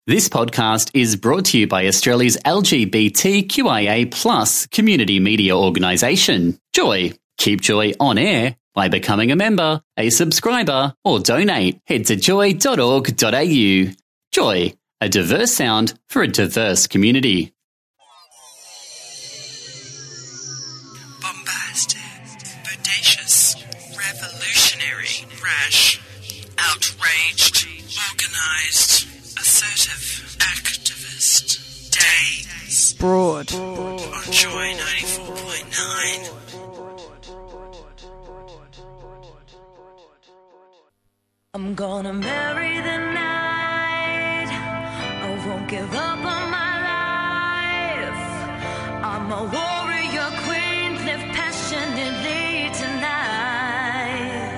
This podcast is brought to you by Australia's LGBTQIA+ community media organisation, Joy. Keep Joy on air by becoming a member, a subscriber, or donate. Head to joy.org.au. Joy, a diverse sound for a diverse community. Bombastic, bodacious, revolutionary, rash, outraged, organised, assertive, activist, days. Broad. On Joy 94.9. I'm gonna marry the night. I won't give up on my life. I'm a warrior queen, live passionately tonight.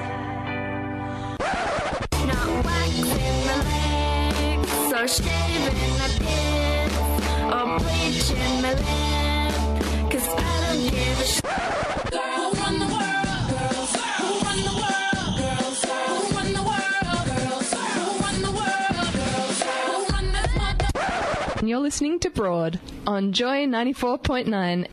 Not waxing my legs or shaving my tits or bleaching my lip, 'cause I don't give a shit. Girl, run the world, girls. Who run the world, girls? Who run the world, girls? Who run the world, girls? Who run this mother? You're listening to Broad on Joy 94.9.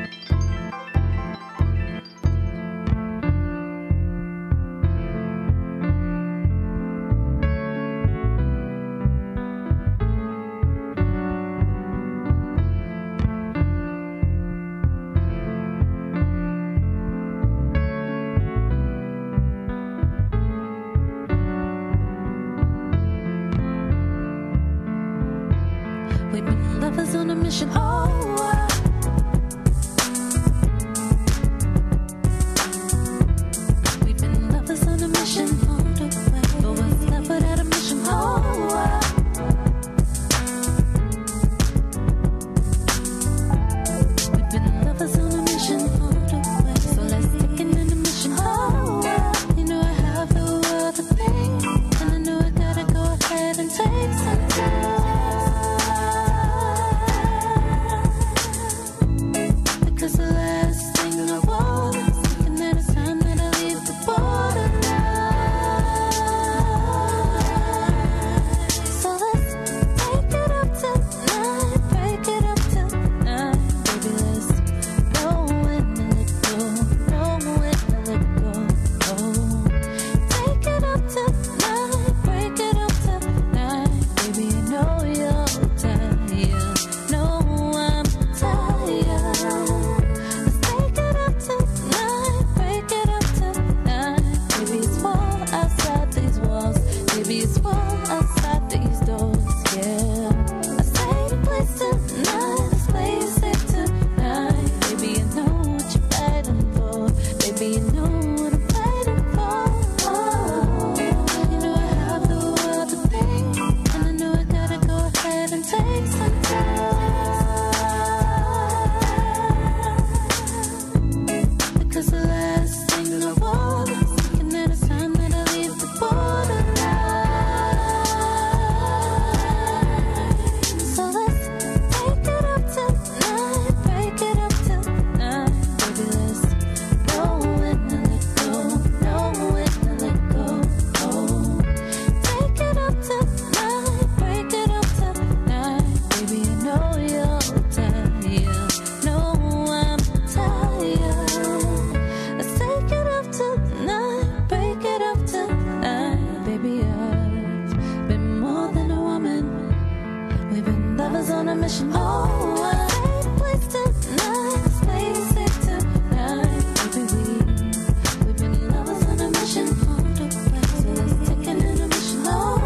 We've been lovers on a mission. We've been lovers on a mission. But what's love without a mission? We've been lovers on a mission. So let's take it in a mission. You know I have the world to think, and I know I gotta go ahead and take some time. Because the last thing I want is thinking that it's time that I leave the borderline. So let's take it up tonight, break it up tonight, baby. Let's go and let go, go and let go. Take it up tonight, break it up tonight, baby. I know you're tired, no, I'm tired. Let's take it up tonight, break it up tonight. Baby, it's war outside these walls. Baby, it's war outside these doors. Yeah, I say the place tonight, this place safe tonight. Baby, I know what you're fighting for. Baby, you know what I'm fighting for. You know I have the world to think, and I know I gotta go ahead and take some time. Because the last thing I want is thinking that it's time that I leave the borderline. So let's take it up tonight, break it up tonight, baby. Let's go and let go, go and let go. Take it up tonight, break it up tonight, baby. I know you're tired, no, I'm tired. Let's take it up tonight, break it up tonight, baby. I've been more than a woman. We've been lovers on a mission. I take the place tonight, this place safe tonight, baby. We've been lovers on a mission. So let's take it in a mission.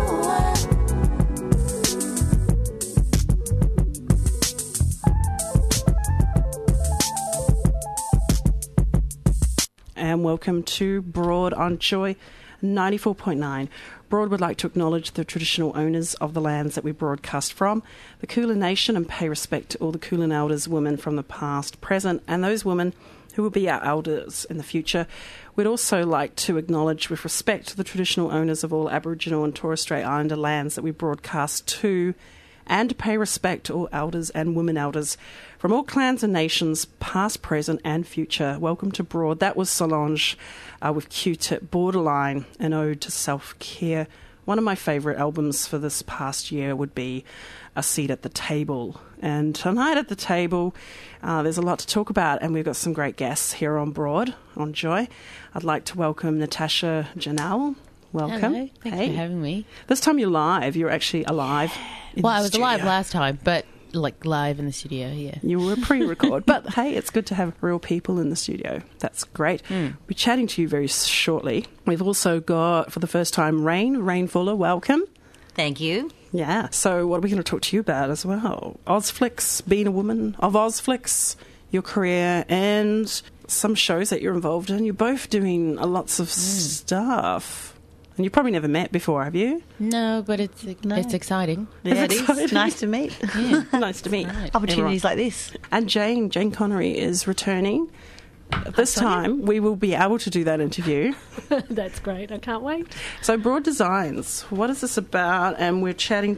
And welcome to Broad on Joy 94.9. Broad would like to acknowledge the traditional owners of the lands that we broadcast from, the Kulin Nation, and pay respect to all the Kulin elders, women from the past, present, and those women who will be our elders in the future. We'd also like to acknowledge with respect the traditional owners of all Aboriginal and Torres Strait Islander lands that we broadcast to, and pay respect to all elders and women elders from all clans and nations, past, present and future. Welcome to Broad. That was Solange with Q-Tip, Borderline, an ode to self-care. one of my favourite albums for this past year would be A Seat at the Table. And tonight at the table, there's a lot to talk about, and we've got some great guests here on Broad, on Joy. I'd like to welcome Natasha Janelle. Welcome. Hello. Thanks for having me. This time you're live. You're actually alive. Well, I was alive last time, but like live in the studio, yeah. You were pre-record. But hey, it's good to have real people in the studio. That's great. We'll be chatting to you very shortly. We've also got, for the first time, Rain Fuller. Welcome. Thank you. Yeah. So what are we going to talk to you about as well? Ozflix, being a woman of Ozflix, your career, and some shows that you're involved in. You're both doing lots of stuff. And you've probably never met before, have you? No, but it's exciting. Yeah, It's it exciting. is. Nice to meet. Yeah. Nice to meet. Right. Opportunities like this. And Jane Connery is returning. This time, we will be able to do that interview. That's great. I can't wait. So, Broad Designs, what is this about? And we're chatting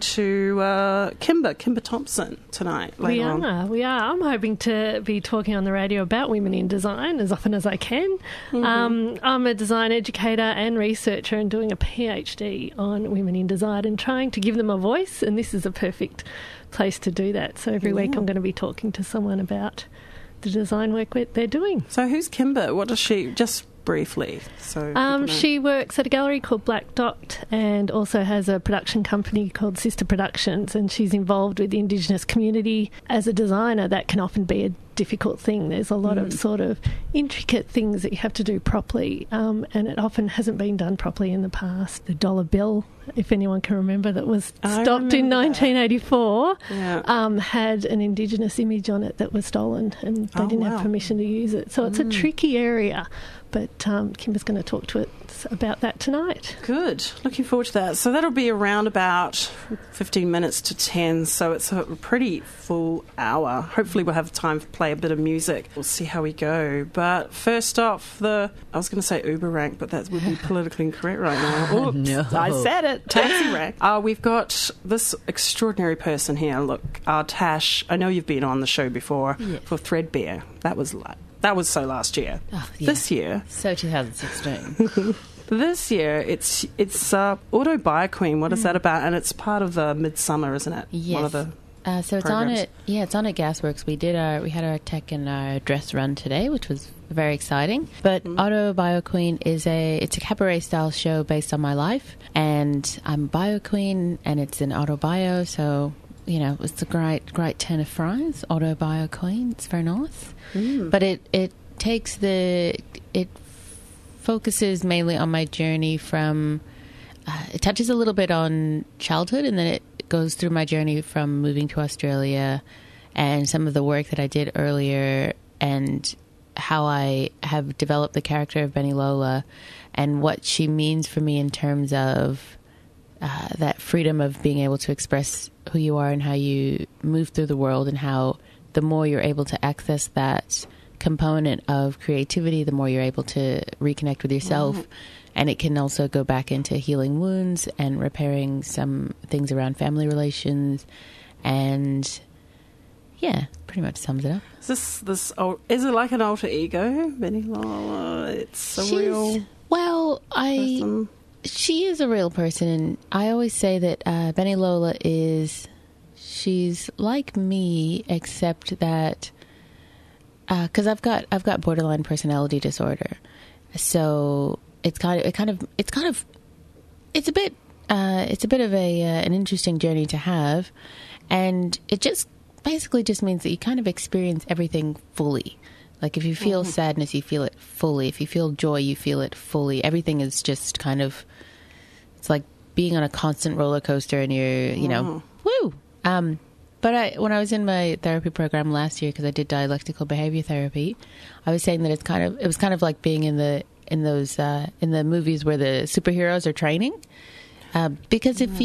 to Kimber Thompson tonight. We Later on. are. I'm hoping to be talking on the radio about women in design as often as I can. I'm a design educator and researcher and doing a PhD on women in design and trying to give them a voice. And this is a perfect place to do that. So every week I'm going to be talking to someone about the design work they're doing. So, who's Kimber? What does she... Just briefly. So people know. She works at a gallery called Black Dot and also has a production company called Sister Productions, and she's involved with the Indigenous community. As a designer, that can often be a difficult thing. There's a lot of sort of intricate things that you have to do properly, and it often hasn't been done properly in the past. The dollar bill, if anyone can remember, that was stopped in 1984, had an Indigenous image on it that was stolen, and they didn't have permission to use it. So it's a tricky area. But Kimber's going to talk to us about that tonight. Good. Looking forward to that. So that'll be around about 15 minutes to 10, so it's a pretty full hour. Hopefully we'll have time to play a bit of music. We'll see how we go. But first off, I was going to say Uber rank, but that would be politically incorrect right now. Oops, No. I said it. Taxi rank. We've got this extraordinary person here. Look, Tash, I know you've been on the show before for Threadbare. That was so last year. Oh, yeah. This year. So 2016. This year, it's Autobioqueen. What is that about? And it's part of the Midsummer, isn't it? Yes. One of the so it's programs. on it. Yeah, it's on at Gasworks. We had our tech and our dress run today, which was very exciting. But Autobioqueen it's a cabaret style show based on my life, and I'm Bioqueen, and it's an autobio. So it's a great turn of phrase. Autobioqueen. It's very nice. But it focuses mainly on my journey from. It touches a little bit on childhood, and then it goes through my journey from moving to Australia and some of the work that I did earlier, and how I have developed the character of Benny Lola and what she means for me in terms of that freedom of being able to express who you are and how you move through the world, and how the more you're able to access that component of creativity, the more you're able to reconnect with yourself. And it can also go back into healing wounds and repairing some things around family relations. And yeah, pretty much sums it up. Is it like an alter ego, Benny Lola? It's a real person. She is a real person, and I always say that Benny Lola she's like me, except that because I've got borderline personality disorder, so it's a bit of an interesting journey to have, and it just basically just means that you kind of experience everything fully. Like if you feel sadness, you feel it fully. If you feel joy, you feel it fully. Everything is just kind of, it's like being on a constant roller coaster, and you're, woo. But when I was in my therapy program last year, because I did dialectical behavior therapy, I was saying that it was kind of like being in the movies where the superheroes are training, because if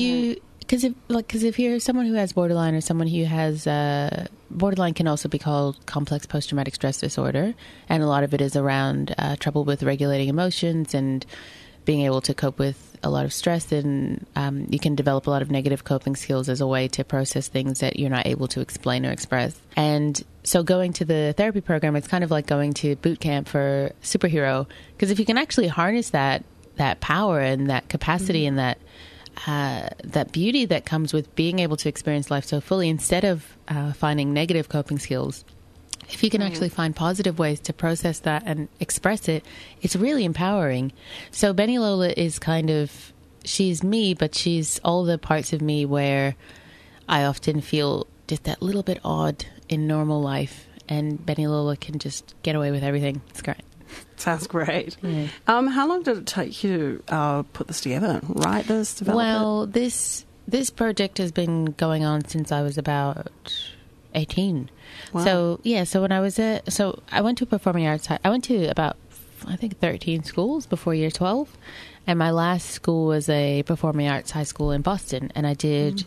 you're someone who has borderline, or someone who has borderline can also be called complex post-traumatic stress disorder, and a lot of it is around trouble with regulating emotions and being able to cope with a lot of stress, and you can develop a lot of negative coping skills as a way to process things that you're not able to explain or express. And so going to the therapy program, it's kind of like going to boot camp for superhero, because if you can actually harness that power and that capacity and that that beauty that comes with being able to experience life so fully, instead of finding negative coping skills. If you can actually find positive ways to process that and express it, it's really empowering. So Benny Lola is kind of, she's me, but she's all the parts of me where I often feel just that little bit odd in normal life, and Benny Lola can just get away with everything. It's great. Sounds great. Yeah. How long did it take you to put this together, write this, develop it? Well, this project has been going on since I was about 18. Wow. So when I was I went to performing arts. I went to about, I think, 13 schools before year 12, and my last school was a performing arts high school in Boston, and I did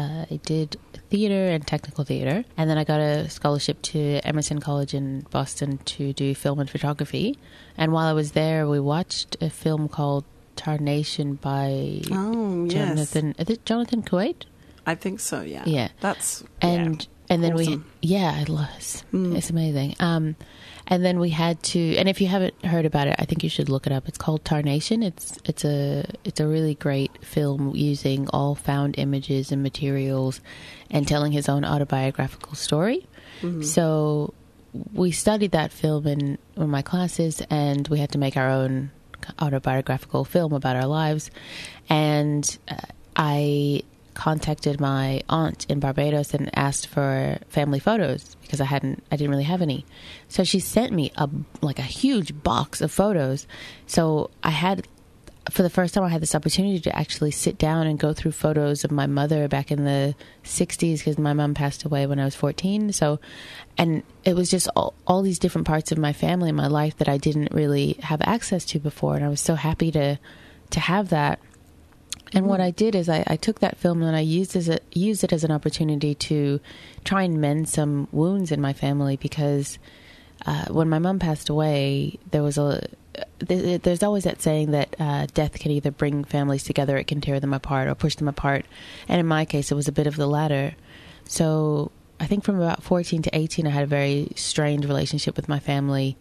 theater and technical theater, and then I got a scholarship to Emerson College in Boston to do film and photography. And while I was there, we watched a film called Tarnation by Jonathan. Is it Jonathan Kuwait? I think so. Yeah. Yeah. And then awesome. it was. It's amazing. And then we had to, and if you haven't heard about it, I think you should look it up. It's called Tarnation. It's a really great film using all found images and materials and telling his own autobiographical story. Mm-hmm. So we studied that film in one of my classes, and we had to make our own autobiographical film about our lives. And I contacted my aunt in Barbados and asked for family photos because I didn't really have any. So she sent me a huge box of photos. So for the first time, I had this opportunity to actually sit down and go through photos of my mother back in the 60s, because my mom passed away when I was 14. So, and it was just all these different parts of my family and my life that I didn't really have access to before. And I was so happy to have that. And what I did is I took that film and I used it as an opportunity to try and mend some wounds in my family, because when my mom passed away, there's always that saying that death can either bring families together, it can tear them apart, or push them apart. And in my case, it was a bit of the latter. So I think from about 14 to 18, I had a very strained relationship with my family.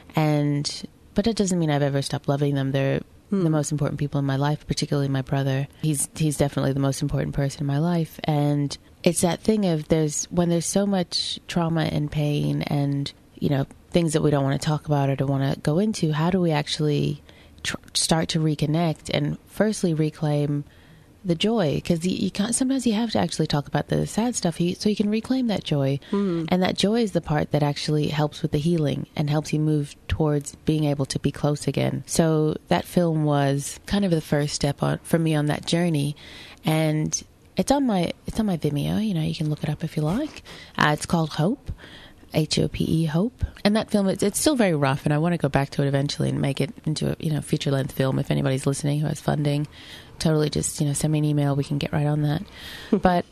But it doesn't mean I've ever stopped loving them. They're the most important people in my life, particularly my brother. He's definitely the most important person in my life. And it's that thing of when there's so much trauma and pain and, things that we don't want to talk about or don't want to go into, how do we actually start to reconnect and firstly reclaim the joy? Because sometimes you have to actually talk about the sad stuff so you can reclaim that joy. And that joy is the part that actually helps with the healing and helps you move towards being able to be close again. So that film was kind of the first step for me on that journey. And it's on my Vimeo. You can look it up if you like. It's called Hope. HOPE, Hope. And that film, it's still very rough, and I want to go back to it eventually and make it into a feature-length film. If anybody's listening who has funding, totally just send me an email. We can get right on that. But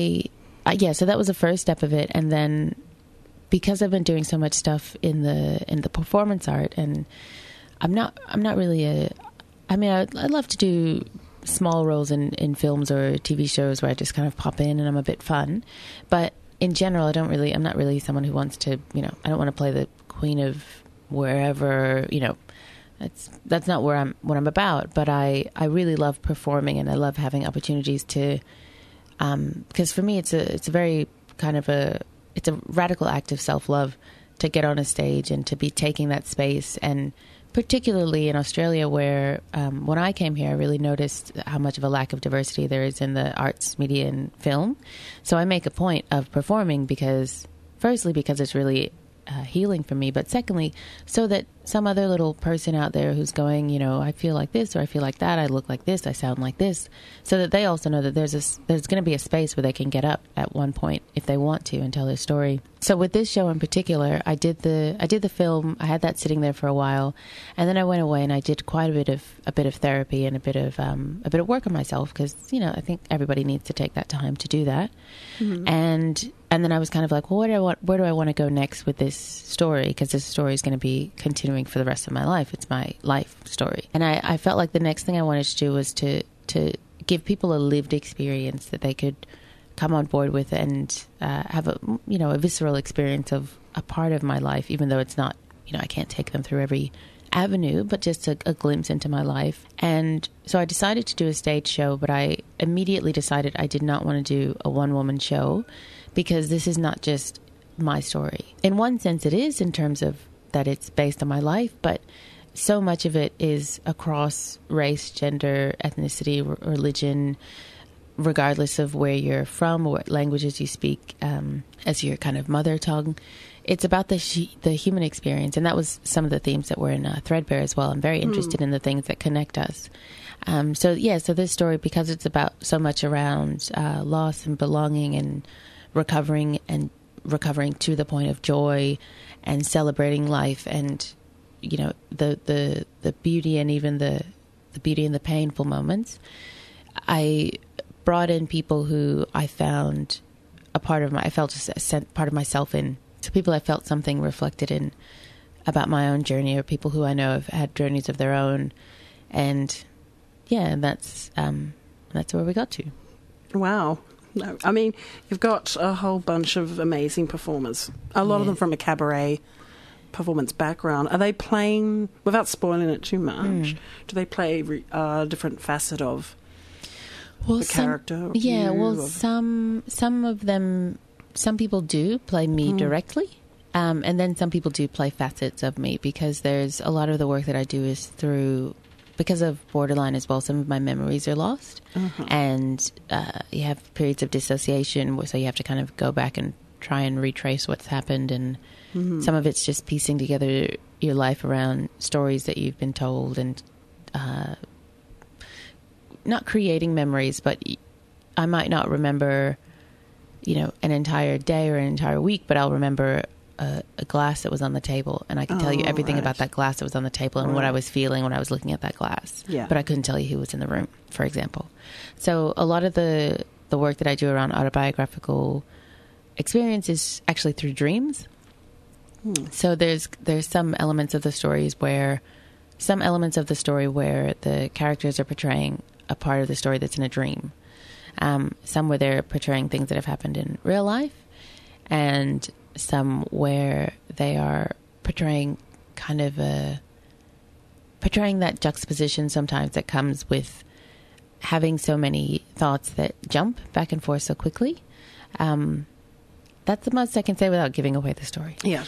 so that was the first step of it. And then because I've been doing so much stuff in the performance art, and I'm not really I'd love to do small roles in films or TV shows where I just kind of pop in and I'm a bit fun, but in general, I'm not really someone who wants to, I don't want to play the queen of wherever, that's not what I'm about. But I really love performing, and I love having opportunities to, because for me, it's a very kind of it's a radical act of self-love to get on a stage and to be taking that space. And particularly in Australia, where when I came here, I really noticed how much of a lack of diversity there is in the arts, media, and film. So I make a point of performing because it's really healing for me, but secondly, so that some other little person out there who's going, I feel like this or I feel like that, I look like this, I sound like this, so that they also know that there's going to be a space where they can get up at one point if they want to and tell their story. So with this show in particular, I did the film. I had that sitting there for a while, and then I went away and I did quite a bit of therapy and a bit of work on myself, because I think everybody needs to take that time to do that. Mm-hmm. And then I was kind of like, well, where do I want to go next with this story? Because this story is going to be continuing for the rest of my life. It's my life story. And I felt like the next thing I wanted to do was to give people a lived experience that they could come on board with and have a visceral experience of a part of my life, even though it's not, I can't take them through every avenue, but just a glimpse into my life. And so I decided to do a stage show, but I immediately decided I did not want to do a one-woman show because this is not just my story. In one sense it is, in terms of that it's based on my life, but so much of it is across race, gender, ethnicity, religion, regardless of where you're from or what languages you speak as your kind of mother tongue. It's about the human experience, and that was some of the themes that were in Threadbare as well. I'm very interested in the things that connect us. So this story, because it's about so much around loss and belonging and recovering to the point of joy and celebrating life, and you know, the beauty and even the beauty and the painful moments. I brought in people who I found part of myself in. So people I felt something reflected in about my own journey, or people who I know have had journeys of their own. And yeah, that's where we got to. Wow. No, I mean, you've got a whole bunch of amazing performers, a lot of them from a cabaret performance background. Are they playing, without spoiling it too much, do they play a different facet of the character? Some of them, some people do play me directly, and then some people do play facets of me, because there's a lot of the work that I do is through, because of borderline as well, some of my memories are lost, and you have periods of dissociation, so you have to kind of go back and try and retrace what's happened, and some of it's just piecing together your life around stories that you've been told, and not creating memories, but I might not remember, you know, an entire day or an entire week, but I'll remember a glass that was on the table, and I can tell you everything about that glass that was on the table and what I was feeling when I was looking at that glass. Yeah. But I couldn't tell you who was in the room, for example. So a lot of the work that I do around autobiographical experience is actually through dreams. So there's some elements of the stories where the characters are portraying a part of the story that's in a dream. Some where they're portraying things that have happened in real life, and some where they are portraying portraying that juxtaposition sometimes that comes with having so many thoughts that jump back and forth so quickly. That's the most I can say without giving away the story. Yeah.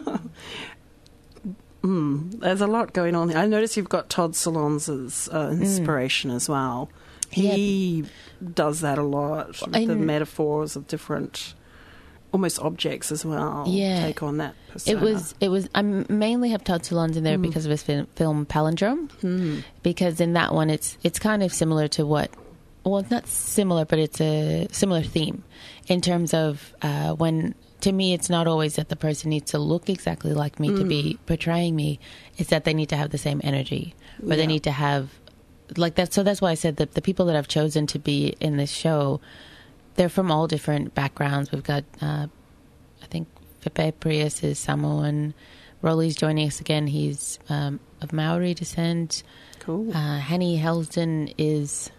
There's a lot going on. I notice you've got Todd Solondz's inspiration as well. He does that a lot, with the metaphors of different, almost objects as well. Yeah, take on that persona. It was. I mainly have Todd Solondz in there because of his film Palindrome. Because in that one, it's kind of similar to what. Well, it's not similar, but it's a similar theme in terms of when. To me, it's not always that the person needs to look exactly like me to be portraying me. It's that they need to have the same energy, or they need to have like that. So that's why I said that the people that I've chosen to be in this show, they're from all different backgrounds. We've got, I think, Fepe Prius is Samoan. Rolly's joining us again. He's of Maori descent. Cool. Hanny Helsden is...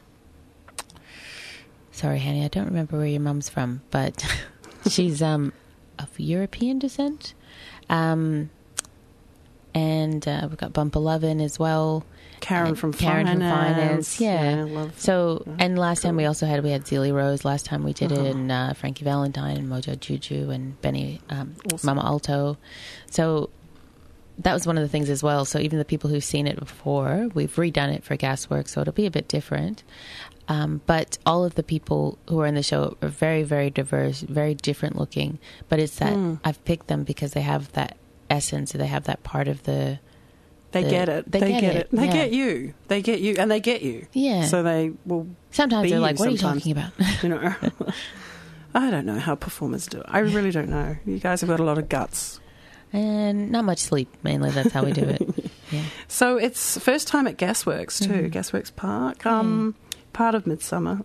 Sorry, Hanny, I don't remember where your mum's from, but she's of European descent. And we've got Bumper Lovin as well. Karen from Finance. Yeah. And last time we had Zelie Rose. Last time we did it, and Frankie Valentine, and Mojo Juju, and Benny, Mama Alto. So that was one of the things as well. So even the people who've seen it before, we've redone it for Gasworks, so it'll be a bit different. But all of the people who are in the show are very, very diverse, very different looking. But it's that I've picked them because they have that essence, they have that part of the... They get it. They get it. They get you. They get you, and they get you. Yeah. So they will. Sometimes they're like, "What are you talking about?" You know. I don't know how performers do it. I really don't know. You guys have got a lot of guts. And not much sleep, mainly. That's how we do it. Yeah. So it's first time at Gasworks too. Gasworks Park, part of Midsummer.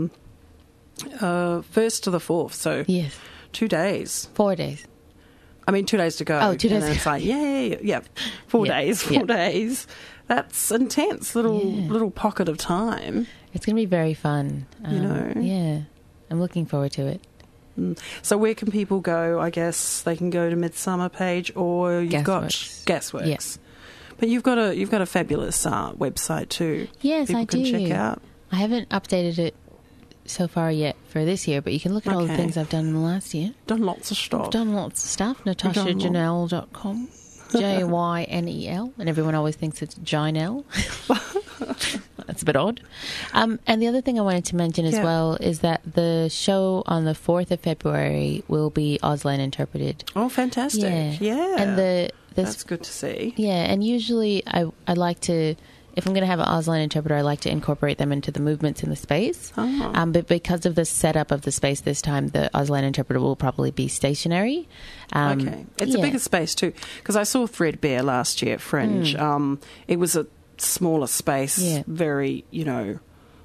1st to the 4th. So 2 days. 4 days. I mean, 2 days to go. Oh, 2 days. And it's like, 4 days, 4 days. That's intense, little pocket of time. It's going to be very fun. You know? Yeah. I'm looking forward to it. So where can people go? I guess they can go to Midsummer page, or you've got Gasworks. Yes. But you've got a fabulous website too. Yes, People I can do. check out. I haven't updated it so far yet for this year, but you can look at all the Okay. things I've done in the last year. Done lots of stuff. I've done lots of stuff. done NatashaJanelle.com. JYNEL. And everyone always thinks it's Janelle. That's a bit odd. And the other thing I wanted to mention as Yeah. well is that the show on the 4th of February will be Auslan interpreted. Oh, fantastic! Yeah, And that's good to see. yeah, and usually I like to, if I'm going to have an Auslan interpreter, I like to incorporate them into the movements in the space. Oh. But because of the setup of the space this time, the Auslan interpreter will probably be stationary. Okay, it's a bigger space too, because I saw Threadbare last year at Fringe. It was a smaller space, Yeah. very, Yeah.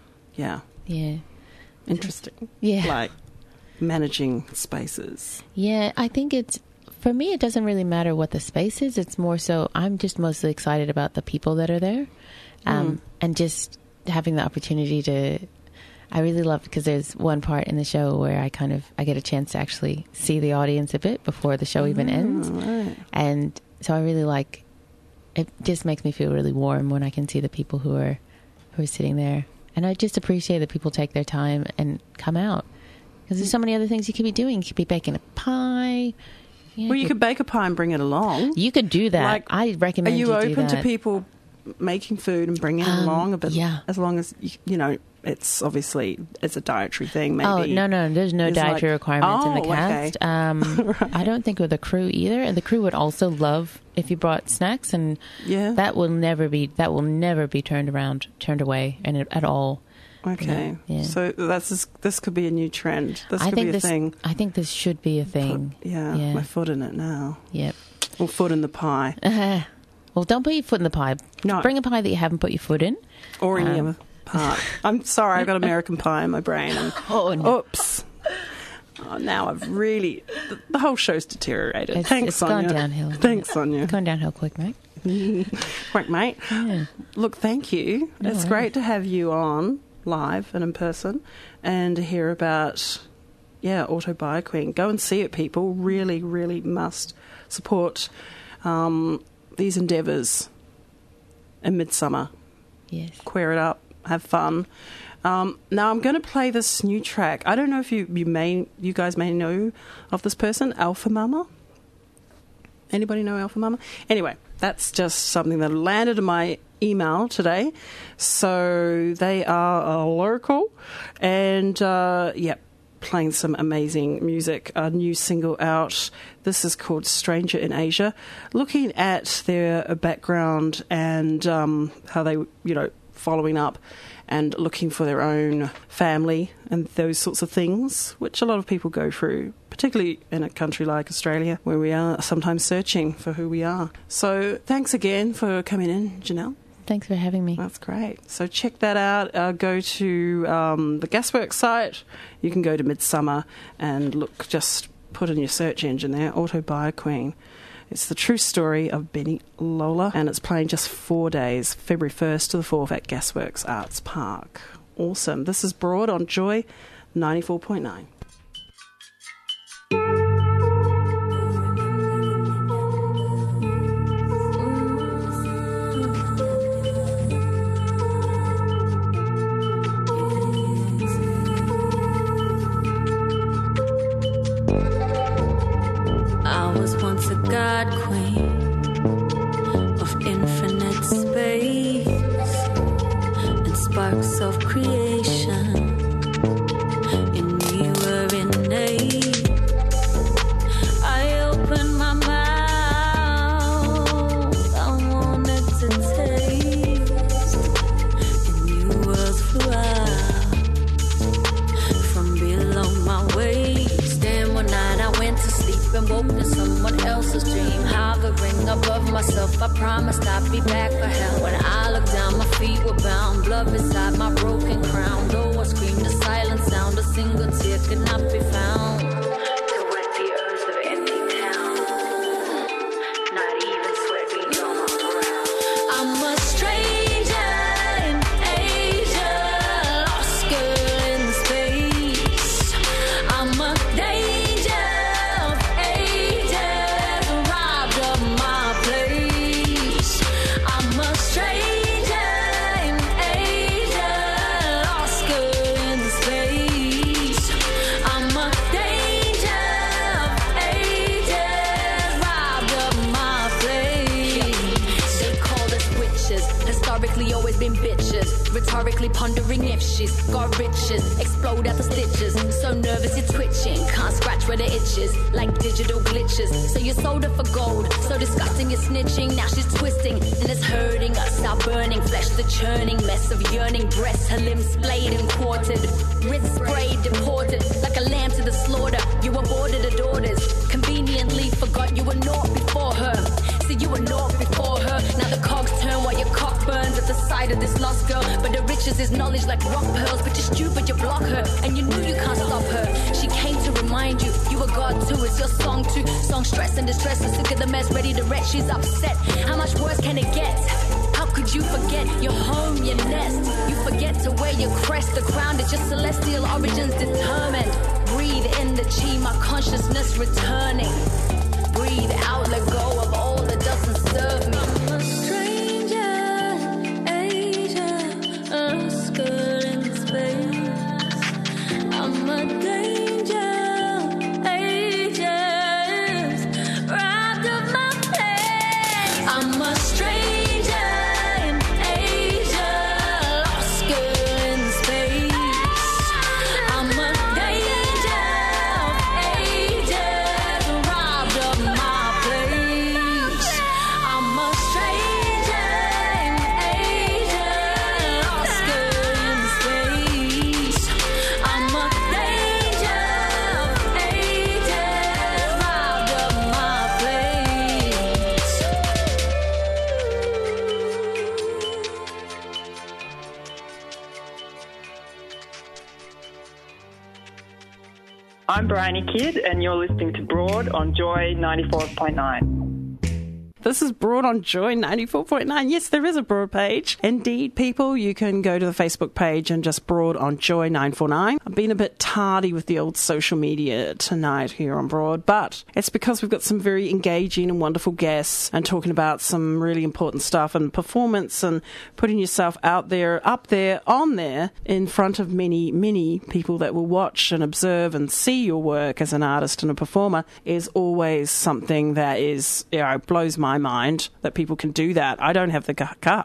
interesting. Yeah. Like managing spaces. Yeah, I think for me, it doesn't really matter what the space is. It's more so I'm just mostly excited about the people that are there, and just having the opportunity to. I really love because there's one part in the show where I get a chance to actually see the audience a bit before the show even ends, Right. and so I really like. It just makes me feel really warm when I can see the people who are sitting there, and I just appreciate that people take their time and come out because there's so many other things you could be doing. You could be baking a pie. Well, you could bake a pie and bring it along. You could do that. Like, I recommend Are you do open to that. people making food and bringing it along? But yeah. as long as it's obviously it's a dietary thing. Maybe. Oh, no, there's no It's dietary like- requirements in the Oh, okay. cast. I don't think with the crew either, and the crew would also love if you brought snacks, and Yeah. that will never be turned away, and at all. Okay. Yeah. So this could be a new trend. This I could think be a this. thing. I think this should be a thing. Yeah, my foot in it now. Yep. Or foot in the pie. Well, don't put your foot in the pie. No. Bring a pie that you haven't put your foot in. Or any other part. I'm sorry, I've got American pie in my brain. Oh, no. Oops. Oh, now I've really... The whole show's deteriorated. Thanks, It's Sonia. gone downhill. Thanks, Sonia. Gone downhill quick, mate. Quick, mate. Yeah. Look, thank you. No It's worries. great to have you on live and in person and to hear about, Auto Buy Queen. Go and see it, people. Really, really must support these endeavours in midsummer. Yes. Queer it up, have fun. Now I'm going to play this new track. I don't know if you guys may know of this person, Alpha Mama. Anybody know Alpha Mama? Anyway, that's just something that landed in my email today. So they are local and, playing some amazing music. A new single out. This is called Stranger in Asia. Looking at their background and how they, following up and looking for their own family and those sorts of things, which a lot of people go through, particularly in a country like Australia, where we are sometimes searching for who we are. So thanks again for coming in, Janelle. Thanks for having me. That's great. So check that out. Go to the Gasworks site. You can go to Midsummer and look, just put in your search engine there, Auto Buy Queen. It's the true story of Benny Lola, and it's playing just 4 days, February 1st to the 4th at Gasworks Arts Park. Awesome. This is Broad on Joy 94.9. I was once a god queen of infinite space and sparks of creation in me were innate. I opened my mouth, I wanted to taste, and new worlds flew out from below my waist. Then one night I went to sleep and woke in someone else's dream, hovering above myself. I promised I'd be back for hell. When I looked down, my feet were bound, blood beside my broken crown. Though I screamed a silent sound, a single tear could not be found to wet the earth of empty town. Not even sweat beads on my brow. I'm a stranger in Asia, lost girl in space. I'm a danger of ages, robbed of my place. Logically pondering if she's got riches, explode at the stitches. So nervous you're twitching, can't scratch where the itches, like digital glitches. So you sold her for gold, so disgusting you're snitching. Now she's twisting and it's hurting us. Our burning flesh, the churning mess of yearning breasts, her limbs splayed and quartered, wrist sprayed, deported like a lamb to the slaughter. You aborted her daughters, conveniently forgot you were naught before her. See, you were naught before her. Now the cogs turn while your cock burns at the sight of this lost girl. But the riches is knowledge like rock pearls. But you're stupid, you block her, and you knew you can't stop her. She came to remind you, you were God too. It's your song too. Song stress and distress, is sick of the mess, ready to wreck. She's upset. How much worse can it get? How could you forget your home, your nest? You forget to wear your crest. The crown is your celestial origins determined. Breathe in the chi, my consciousness returning. Breathe out, let go of all that doesn't serve me. I'm a stranger, Asia, a skirt in space. I'm a danger, ages, robbed of my place. I'm a stranger in Asia, lost girl in space. I'm a danger of ages, robbed of my place. I'm a stranger in Asia, lost girl in space. I'm a danger of ages, robbed of my place. I'm Bryony Kidd, and you're listening to Broad on Joy 94.9. This is Broad on Joy 94.9. Yes, there is a Broad page. Indeed, people, you can go to the Facebook page and just Broad on Joy 949. I've been a bit tardy with the old social media tonight here on Broad, but it's because we've got some very engaging and wonderful guests and talking about some really important stuff and performance and putting yourself out there, up there, on there, in front of many, many people that will watch and observe and see your work as an artist and a performer is always something that is, blows my mind that people can do that. I don't have the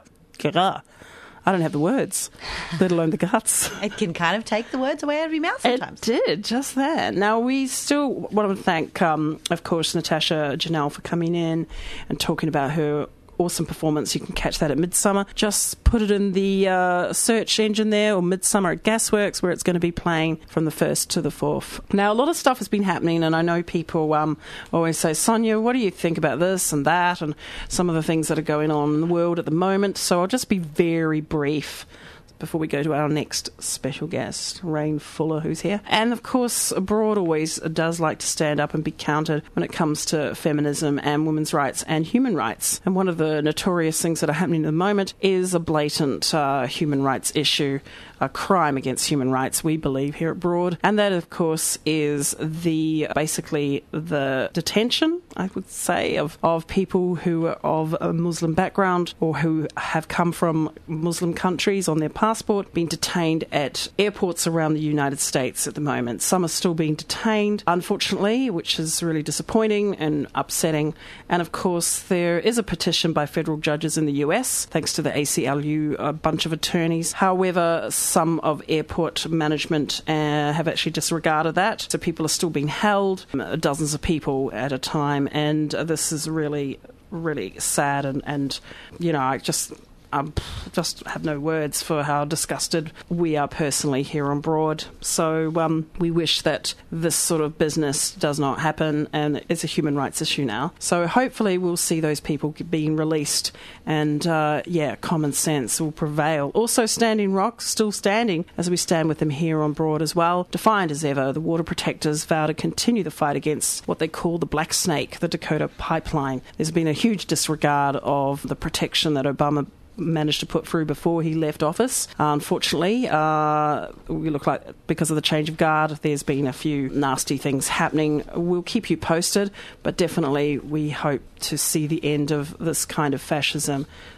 I don't have the words, let alone the guts. It can kind of take the words away out of your mouth sometimes. It did, just that. Now, we still want to thank, of course, Natasha Janelle for coming in and talking about her awesome performance. You can catch that at Midsummer. Just put it in the search engine there, or Midsummer at Gasworks, where it's going to be playing from the 1st to the 4th. Now, a lot of stuff has been happening, and I know people always say, Sonia, what do you think about this and that, and some of the things that are going on in the world at the moment. So I'll just be very brief before we go to our next special guest, Rain Fuller, who's here. And, of course, Broad always does like to stand up and be counted when it comes to feminism and women's rights and human rights. And one of the notorious things that are happening at the moment is a blatant human rights issue, a crime against human rights, we believe, here at Broad. And that, of course, is basically the detention, I would say, of people who are of a Muslim background or who have come from Muslim countries on their passport, being detained at airports around the United States at the moment. Some are still being detained, unfortunately, which is really disappointing and upsetting. And, of course, there is a petition by federal judges in the US, thanks to the ACLU, a bunch of attorneys. However, some of airport management have actually disregarded that. So people are still being held, dozens of people at a time. And this is really, really sad. And I just have no words for how disgusted we are personally here on Broad. So we wish that this sort of business does not happen, and it's a human rights issue now. So hopefully we'll see those people being released, and common sense will prevail. Also, Standing Rock, still standing as we stand with them here on Broad as well. Defiant as ever, the water protectors vow to continue the fight against what they call the Black Snake, the Dakota Pipeline. There's been a huge disregard of the protection that Obama managed to put through before he left office. Unfortunately, we look like, because of the change of guard, there's been a few nasty things happening. We'll keep you posted, but definitely we hope to see the end of this kind of fascism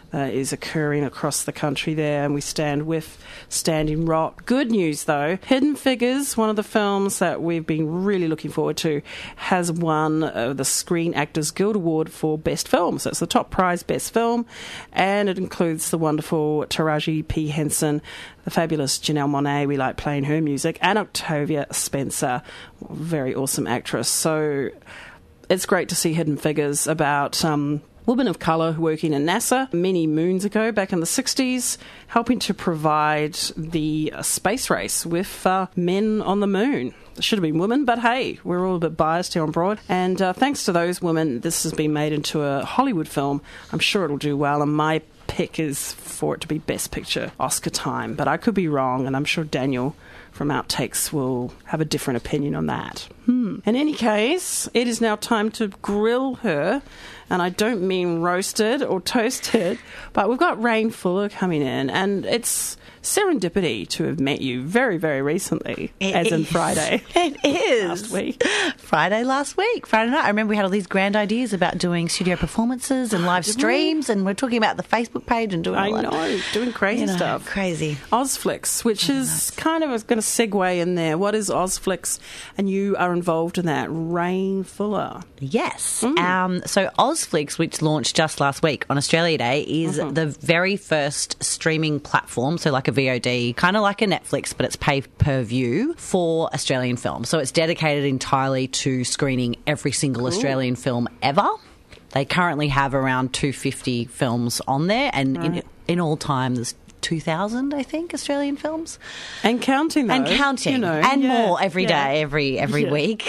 is occurring across the country there, and we stand with Standing Rock. Good news, though. Hidden Figures, one of the films that we've been really looking forward to, has won the Screen Actors Guild Award for Best Film. So it's the top prize, Best Film, and it includes the wonderful Taraji P. Henson, the fabulous Janelle Monáe, we like playing her music, and Octavia Spencer, very awesome actress. So it's great to see Hidden Figures about women of colour working in NASA many moons ago, back in the 60s, helping to provide the space race with men on the moon. It should have been women, but hey, we're all a bit biased here on Broad. And thanks to those women, this has been made into a Hollywood film. I'm sure it'll do well, and my pick is for it to be Best Picture Oscar time. But I could be wrong, and I'm sure Daniel from Outtakes will have a different opinion on that. In any case, it is now time to grill her, and I don't mean roasted or toasted, but we've got Rain Fuller coming in, and it's serendipity to have met you very, very recently, in Friday. It is. Last week. Friday night. I remember we had all these grand ideas about doing studio performances and live streams, and we're talking about the Facebook page and doing all that. Doing crazy stuff. Crazy. Ozflix, which is kind of going to segue in there. What is Ozflix? And you are involved in that. Rain Fuller. Yes. So Ozflix, which launched just last week on Australia Day, is the very first streaming platform, so like a VOD, kind of like a Netflix, but it's pay-per-view for Australian films. So it's dedicated entirely to screening every single Australian film ever. They currently have around 250 films on there, and in all time there's 2,000, I think, Australian films. And counting, though. And counting. You know, and more every day, every week.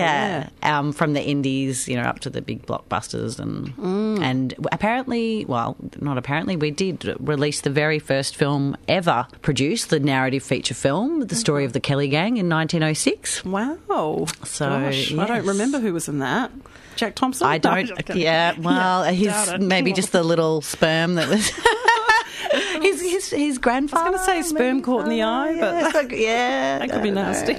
From the indies, up to the big blockbusters. And apparently, well, not apparently, we did release the very first film ever produced, the narrative feature film, The Story of the Kelly Gang in 1906. Wow. So, Gosh, I don't remember who was in that. Jack Thompson? I don't. He's maybe just the little sperm that was... His grandfather. I was going to say sperm caught in the eye, but that could be nasty.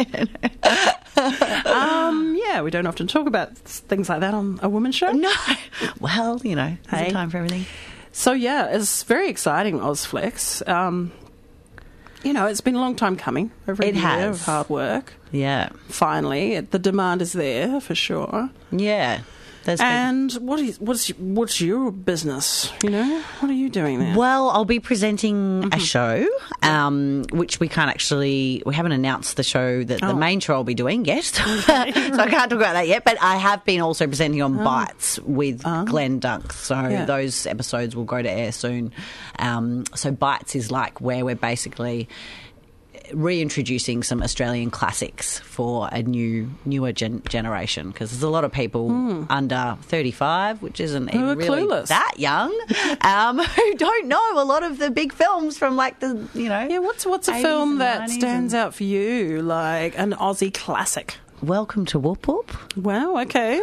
We don't often talk about things like that on a women's show. No. Well, there's a time for everything. So, it's very exciting, Ozflix. It's been a long time coming. Over a year of hard work. Yeah. Finally, the demand is there for sure. Yeah. And what's your business? What are you doing there? Well, I'll be presenting a show, which we haven't announced the show that the main show I'll be doing yet, so I can't talk about that yet. But I have been also presenting on Bites with Glenn Dunk, so those episodes will go to air soon. So Bites is like where we're basically reintroducing some Australian classics for a newer generation, because there's a lot of people under 35, which isn't even really clueless. That young, who don't know a lot of the big films from like the what's a film that stands out for you, like an Aussie classic? Welcome to Whoop Whoop. Wow, okay.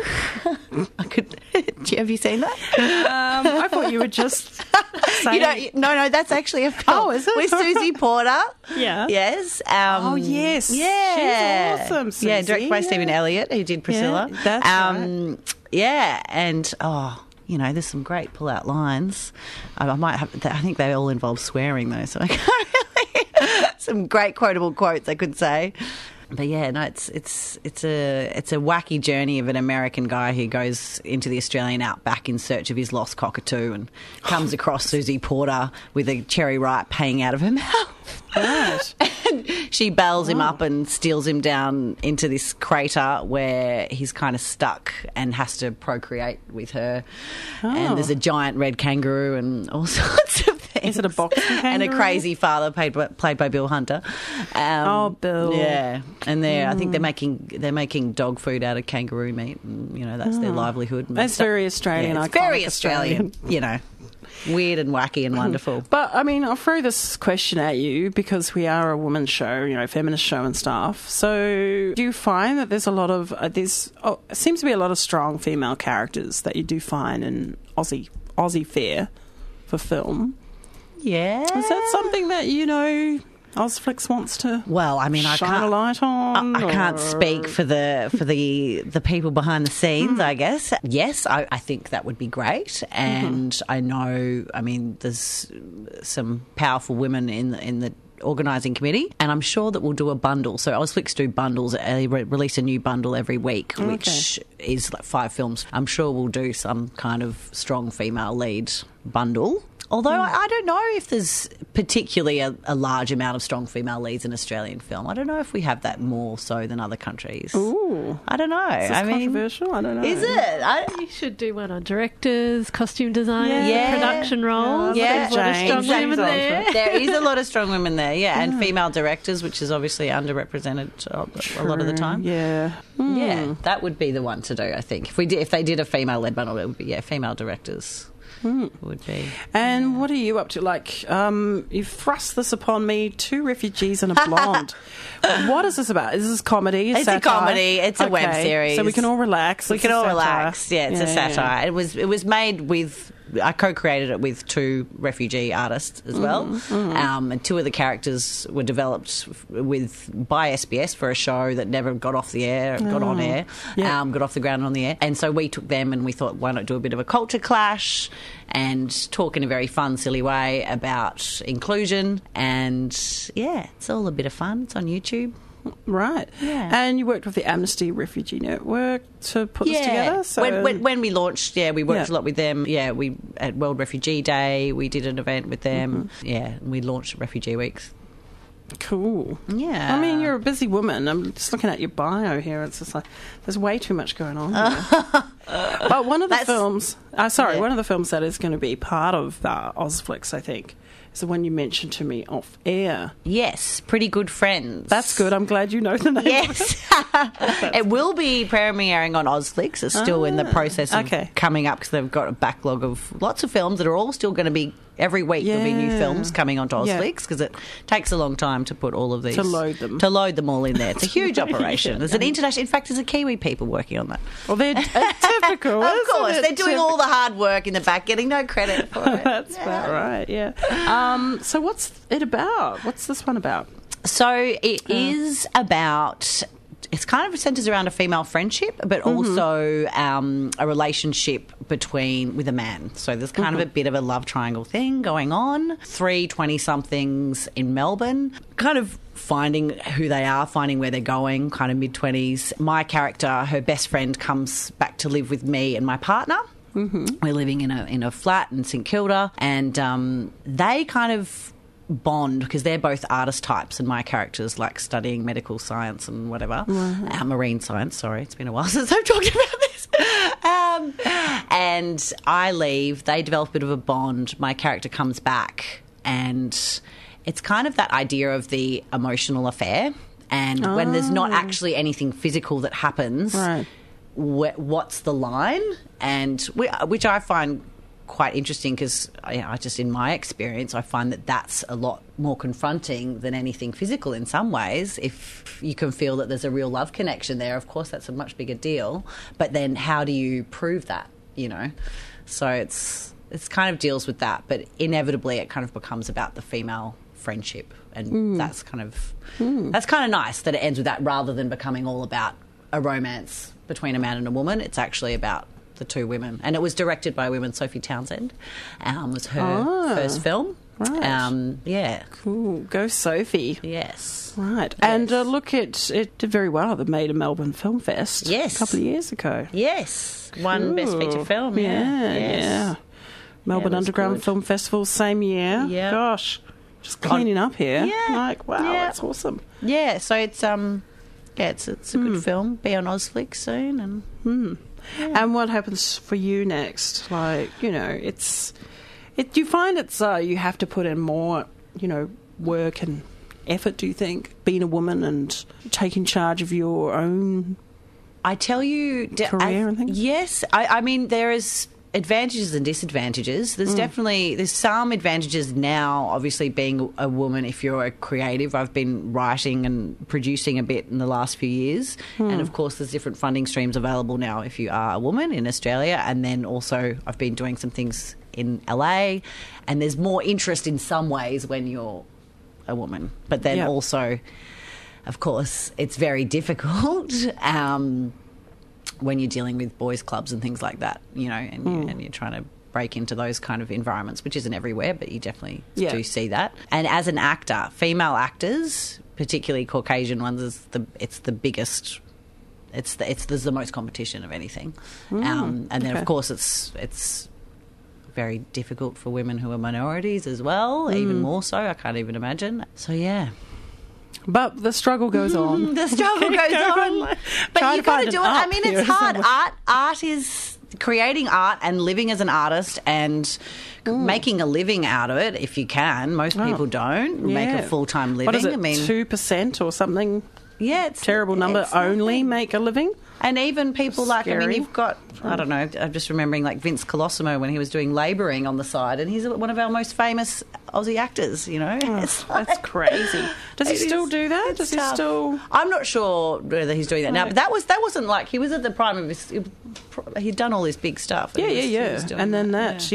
Have you seen that? I thought you were just saying... No, that's actually a film. Oh, is it? With Susie Porter. Yeah. Yes. Yes. Yeah. She's awesome, Susie. Yeah, directed by Stephen Elliott, who did Priscilla. Yeah, that's right. Yeah, and... there's some great pull-out lines. I think they all involve swearing, though, so I can't really... Some great quotable quotes, I could say. But it's a wacky journey of an American guy who goes into the Australian outback in search of his lost cockatoo and comes across Susie Porter with a cherry ripe hanging out of her mouth. Right. And she bails him up and steals him down into this crater where he's kind of stuck and has to procreate with her. And there's a giant red kangaroo and all sorts of things. Is it a boxing kangaroo? And a crazy father played by Bill Hunter. Bill. Yeah. And I think they're making dog food out of kangaroo meat, and that's their livelihood. That's very Australian. It's very Australian. Weird and wacky and wonderful. But I'll throw this question at you because we are a women's show, feminist show and stuff. So, do you find that there's a lot of it seems to be a lot of strong female characters that you do find in Aussie fare for film? Yeah. Is that something that Ozflix wants to Well, I mean, I shine can't a light on? I can't or- speak for the people behind the scenes, I guess. Yes, I think that would be great. And I know, I mean, there's some powerful women in the organising committee, and I'm sure that we'll do a bundle. So Ozflix do bundles. They release a new bundle every week, which is like 5 films. I'm sure we'll do some kind of strong female lead bundle. Although I don't know if there's particularly a large amount of strong female leads in Australian film. I don't know if we have that more so than other countries. Ooh. I don't know. Is this controversial? I don't know. Is it? You should do one on directors, costume designers, Yeah. production roles. Yeah. There's a lot of strong James women there. Ellsworth. There is a lot of strong women there, and female directors, which is obviously underrepresented a lot of the time. Yeah. Yeah, that would be the one to do, I think. If they did a female-led bundle, it would be, female directors would be. And what are you up to? Like, you've thrust this upon me, 2 refugees and a blonde. What is this about? Is this comedy? It's satire? a comedy. It's a web series. So we can all relax. We It's can a all satire. relax. Yeah, it's a satire. It was made with... I co-created it with 2 refugee artists as well, and 2 of the characters were developed by SBS for a show that never got off the air, got on air, got off the ground on the air, and so we took them and we thought, why not do a bit of a culture clash and talk in a very fun, silly way about inclusion, and yeah, it's all a bit of fun. It's on YouTube. Right. Yeah. And you worked with the Amnesty Refugee Network to put this together? So When we launched, we worked a lot with them. Yeah, we at World Refugee Day, we did an event with them. Yeah, and we launched Refugee Weeks. Cool. Yeah. I mean, you're a busy woman. I'm just looking at your bio here. It's just like there's way too much going on here. But one of the films... one of the films that is going to be part of Ozflix, I think, is the one you mentioned to me off air. Yes, Pretty Good Friends. That's good. I'm glad you know the name. Yes. It will be premiering on Ozflix. It's still in the process of coming up because they've got a backlog of lots of films that are all still going to be... Every week there'll be new films coming onto Ozflix because it takes a long time to put all of these... To load them all in there. It's a huge operation. There's an international... In fact, there's a Kiwi people working on that. Well, they're typical, Of isn't course. it? They're doing all the hard work in the back, getting no credit for it. That's about right, yeah. So what's it about? What's this one about? So it is about... It's kind of centres around a female friendship, but also a relationship with a man. So there's kind of a bit of a love triangle thing going on. 3 20-somethings in Melbourne, kind of finding who they are, finding where they're going, kind of mid-20s. My character, her best friend, comes back to live with me and my partner. We're living in a flat in St Kilda, and they kind of bond because they're both artist types, and my character's like studying medical science and whatever, marine science. Sorry, it's been a while since I've talked about this. And I leave. They develop a bit of a bond. My character comes back, and it's kind of that idea of the emotional affair. And when there's not actually anything physical that happens, what's the line? And which I find quite interesting because I just, in my experience, I find that that's a lot more confronting than anything physical in some ways. If you can feel that there's a real love connection there, of course that's a much bigger deal. But then how do you prove that, So it's kind of deals with that, but inevitably it kind of becomes about the female friendship, and that's kind of nice that it ends with that rather than becoming all about a romance between a man and a woman. It's actually about the 2 women, and it was directed by a woman. Sophie Townsend was her first film. Right. Cool. Go Sophie. Yes. Right. And look, it did very well at the Made in Melbourne Film Fest. Yes. A couple of years ago. Yes. Won Best Feature Film. Yeah. Melbourne Underground Film Festival, same year. Yeah. Gosh. Just cleaning up here. Yeah. Like, wow, that's awesome. Yeah. So it's it's a good film. Be on Ozflix soon, and. And what happens for you next? Like, do you find it's you have to put in more, work and effort, do you think, being a woman and taking charge of your own career and things? Yes. I mean, there is advantages and disadvantages. There's some advantages now, obviously being a woman if you're a creative. I've been writing and producing a bit in the last few years, and of course there's different funding streams available now if you are a woman in Australia, and then also I've been doing some things in LA, and there's more interest in some ways when you're a woman. But then also, of course, it's very difficult when you're dealing with boys' clubs and things like that, you know, and you're trying to break into those kind of environments, which isn't everywhere, but you definitely do see that. And as an actor, female actors, particularly Caucasian ones, it's the biggest. There's the most competition of anything, and then of course it's very difficult for women who are minorities as well, even more so. I can't even imagine. So yeah. But the struggle goes on. The struggle goes on. But you've got to do it. I mean, it's hard. Art is creating art and living as an artist and making a living out of it if you can. Most people don't make a full-time living. What is it, I mean, 2% or something? Yeah, it's terrible number. It's only make a living. And even people like, I mean, you've got, I don't know, I'm just remembering like Vince Colosimo when he was doing labouring on the side, and he's one of our most famous Aussie actors, you know. That's crazy. Does he still do that? Does he still? I'm not sure whether he's doing that now, but that wasn't like, he was at the prime of his, he'd done all this big stuff. And then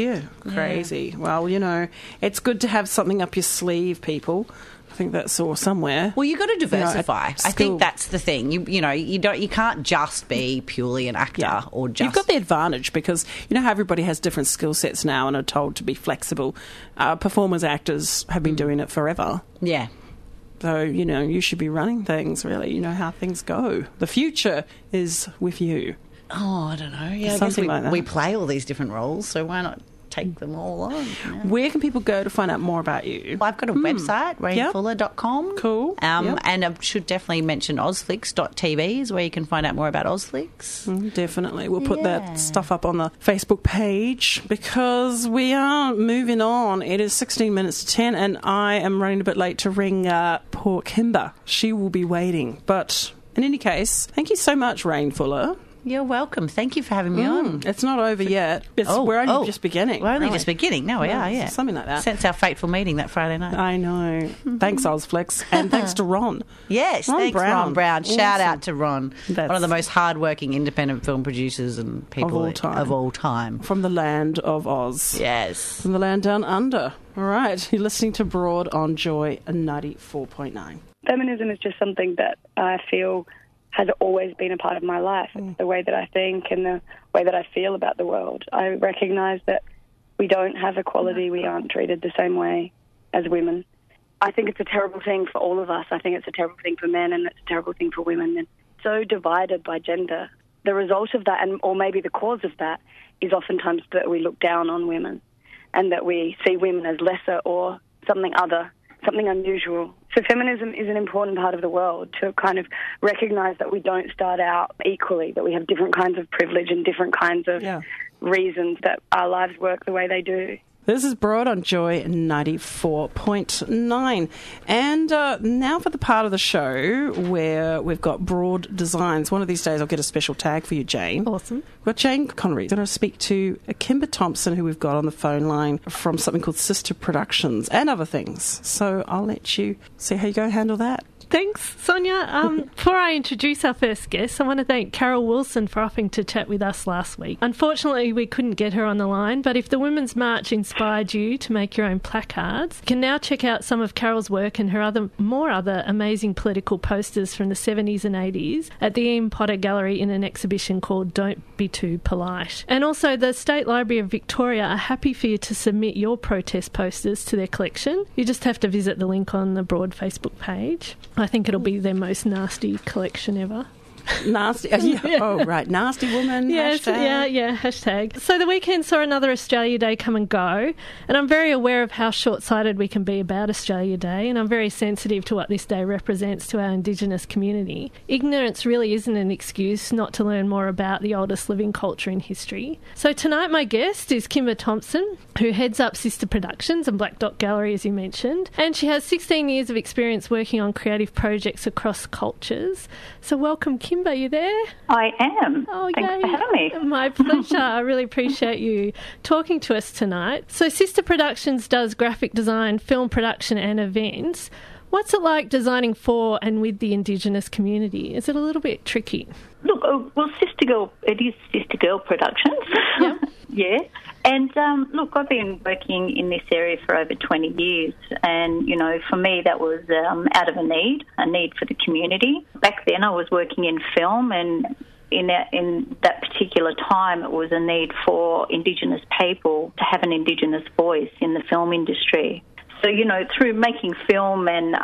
crazy. Well, you know, it's good to have something up your sleeve, people. I think that's all somewhere. Well, you've got to diversify. I think that's the thing. You can't just be purely an actor or just. You've got the advantage because you know how everybody has different skill sets now and are told to be flexible. Performers, actors have been doing it forever. Yeah. So you know you should be running things. Really, you know how things go. The future is with you. Oh, I don't know. Yeah, something like that. We play all these different roles, so why not take them all on? Yeah. Where can people go to find out more about you? I've got a website, rainfuller.com. Cool. And I should definitely mention ozflix.tv is where you can find out more about Ozflix. Definitely. We'll put that stuff up on the Facebook page because we are moving on. It is 16 minutes to 10 and I am running a bit late to ring poor Kimber. She will be waiting. But in any case, thank you so much, Rain Fuller. You're welcome. Thank you for having me on. It's not over yet. We're only just beginning. We're only just beginning. No, we are, yeah. Something like that. Since our fateful meeting that Friday night. I know. Thanks, Ozflix. And thanks to Ron. Yes, thanks, Ron Brown. Awesome. Shout out to Ron. One of the most hardworking independent film producers and people of all time. From the land of Oz. Yes. From the land down under. All right. You're listening to Broad on Joy 94.9. Feminism is just something that I feel has always been a part of my life. It's the way that I think and the way that I feel about the world. I recognise that we don't have equality. We aren't treated the same way as women. I think it's a terrible thing for all of us. I think it's a terrible thing for men and it's a terrible thing for women. And so divided by gender. The result of that, or maybe the cause of that, is oftentimes that we look down on women and that we see women as lesser or something other, something unusual. So feminism is an important part of the world to kind of recognise that we don't start out equally, that we have different kinds of privilege and different kinds of reasons that our lives work the way they do. This is Broad on Joy 94.9. And now for the part of the show where we've got Broad Designs. One of these days I'll get a special tag for you, Jane. Awesome. We've got Jane Connery. We're going to speak to Kimber Thompson, who we've got on the phone line from something called Sister Productions and other things. So I'll let you see how you go handle that. Thanks, Sonia. Before I introduce our first guest, I want to thank Carol Wilson for offering to chat with us last week. Unfortunately, we couldn't get her on the line, but if the Women's March inspired you to make your own placards, you can now check out some of Carol's work and her other amazing political posters from the 70s and 80s at the Ian Potter Gallery in an exhibition called Don't Be Too Polite. And also, the State Library of Victoria are happy for you to submit your protest posters to their collection. You just have to visit the link on the Broad Facebook page. I think it'll be their most nasty collection ever. Nasty. Oh, right. Nasty woman. Yes, hashtag. hashtag. So the weekend saw another Australia Day come and go, and I'm very aware of how short-sighted we can be about Australia Day, and I'm very sensitive to what this day represents to our Indigenous community. Ignorance really isn't an excuse not to learn more about the oldest living culture in history. So tonight my guest is Kimber Thompson, who heads up Sister Productions and Black Dot Gallery, as you mentioned, and she has 16 years of experience working on creative projects across cultures. So welcome, Kimber. Are you there? I am. Oh, Thanks for having me. My pleasure. I really appreciate you talking to us tonight. So Sister Productions does graphic design, film production and events. What's it like designing for and with the Indigenous community? Is it a little bit tricky? Look, well, it is Sister Girl Productions. Yep. Yeah. And look, I've been working in this area for over 20 years, and, you know, for me that was out of a need for the community. Back then I was working in film, and in that particular time it was a need for Indigenous people to have an Indigenous voice in the film industry. So, you know, through making film and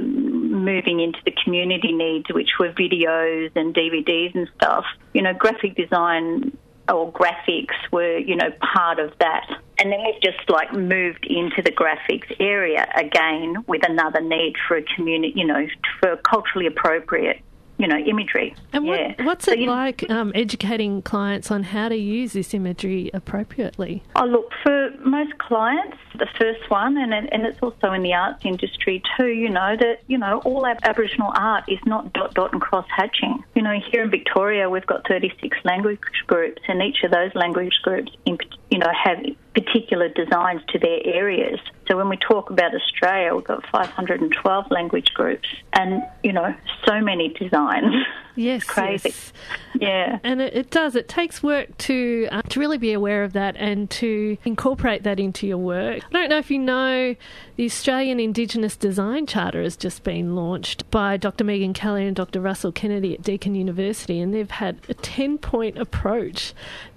moving into the community needs, which were videos and DVDs and stuff, you know, graphic design or graphics were, you know, part of that. And then we've just, like, moved into the graphics area again with another need for a community, you know, for culturally appropriate, you know, imagery. And what's it like educating clients on how to use this imagery appropriately? Oh, look, for most clients, the first one, and it's also in the arts industry too, you know, that, you know, all Aboriginal art is not dot, dot and cross hatching. You know, here in Victoria we've got 36 language groups, and each of those language groups, you know, have particular designs to their areas. So when we talk about Australia, we've got 512 language groups and, you know, so many designs. Yes, it's crazy. Yes. Yeah. And it does. It takes work to really be aware of that and to incorporate that into your work. I don't know if you know, the Australian Indigenous Design Charter has just been launched by Dr. Megan Kelly and Dr. Russell Kennedy at Deakin University, and they've had a 10-point approach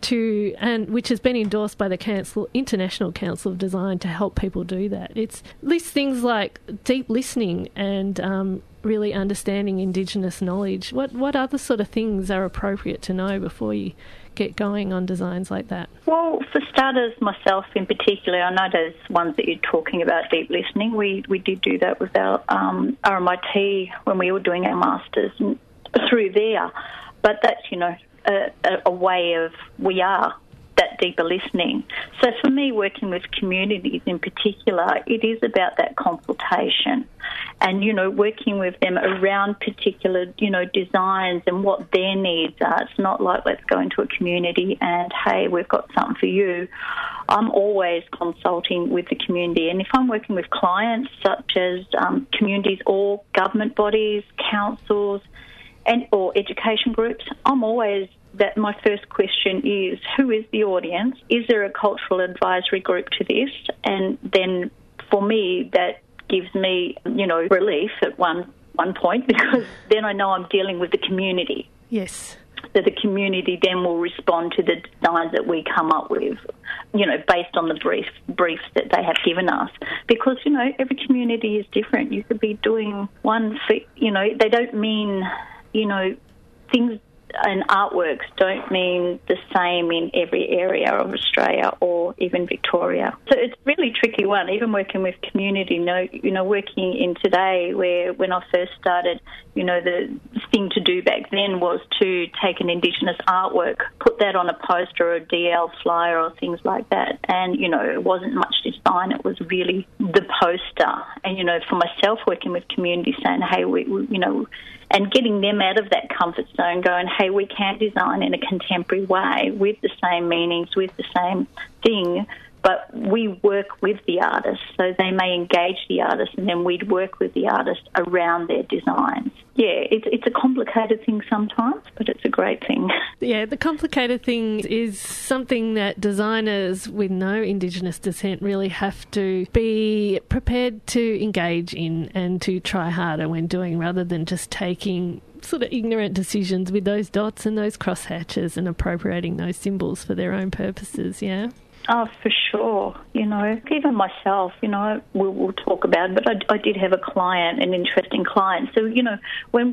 which has been endorsed by the International Council of Design to help people do that. It's lists things like deep listening and really understanding Indigenous knowledge. What other sort of things are appropriate to know before you get going on designs like that? Well, for starters, myself in particular, I know those ones that you're talking about, deep listening, we did do that with our RMIT when we were doing our masters through there. But that's, you know, a way of we are that deeper listening. So for me, working with communities in particular, it is about that consultation and, you know, working with them around particular, you know, designs and what their needs are. It's not like, let's go into a community and, hey, we've got something for you. I'm always consulting with the community. And if I'm working with clients such as communities or government bodies, councils, or education groups, I'm always that my first question is, who is the audience? Is there a cultural advisory group to this? And then for me, that gives me, you know, relief at one point, because then I know I'm dealing with the community. Yes. So the community then will respond to the designs that we come up with, you know, based on the briefs that they have given us. Because, you know, every community is different. You could be doing one, you know, they don't mean, you know, things and artworks don't mean the same in every area of Australia or even Victoria. So it's a really tricky one, even working with community, you know, working in today where when I first started, you know, the thing to do back then was to take an Indigenous artwork, put that on a poster or a DL flyer or things like that. And, you know, it wasn't much design, it was really the poster. And, you know, for myself working with community saying, hey, we you know, and getting them out of that comfort zone going, hey, we can design in a contemporary way with the same meanings, with the same thing, but we work with the artist. So they may engage the artist and then we'd work with the artist around their designs. Yeah, it's a complicated thing sometimes, but it's a great thing. Yeah, the complicated thing is something that designers with no Indigenous descent really have to be prepared to engage in and to try harder when doing, rather than just taking sort of ignorant decisions with those dots and those crosshatches and appropriating those symbols for their own purposes, yeah? Oh, for sure. You know, even myself, you know, we'll talk about it, but I did have a client, an interesting client. So, you know, when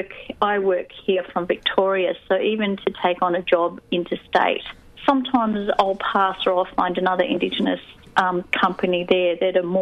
I work here from Victoria, so even to take on a job interstate, sometimes I'll pass or I'll find another Indigenous company there